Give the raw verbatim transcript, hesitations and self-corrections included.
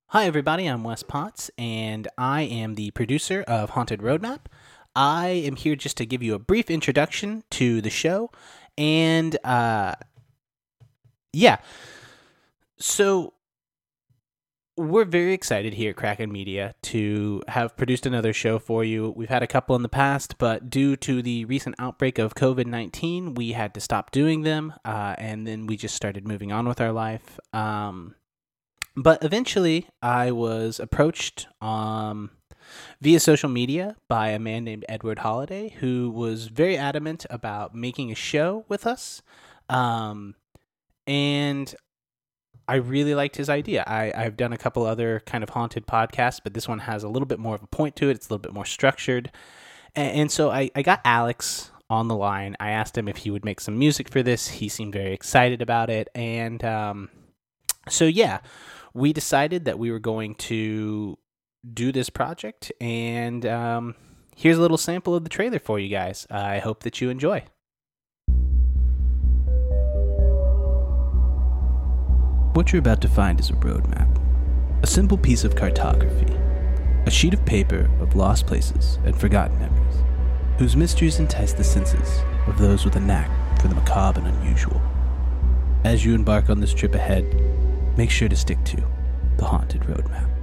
Hi, everybody. I'm Wes Potts, and I am the producer of Haunted Roadmap. I am here just to give you a brief introduction to the show, and uh, yeah, so we're very excited here at Kraken Media to have produced another show for you. We've had a couple in the past, but due to the recent outbreak of covid nineteen, we had to stop doing them, uh, and then we just started moving on with our life. Um, But eventually, I was approached um, via social media by a man named Edward Holliday, who was very adamant about making a show with us. Um, and I really liked his idea. I, I've done a couple other kind of haunted podcasts, but this one has a little bit more of a point to it. It's a little bit more structured. And, and so I, I got Alex on the line. I asked him if he would make some music for this. He seemed very excited about it. And um, so, yeah. We decided that we were going to do this project, and um, here's a little sample of the trailer for you guys. I hope that you enjoy. What you're about to find is a roadmap, a simple piece of cartography, a sheet of paper of lost places and forgotten memories, whose mysteries entice the senses of those with a knack for the macabre and unusual. As you embark on this trip ahead, make sure to stick to the Haunted Roadmap.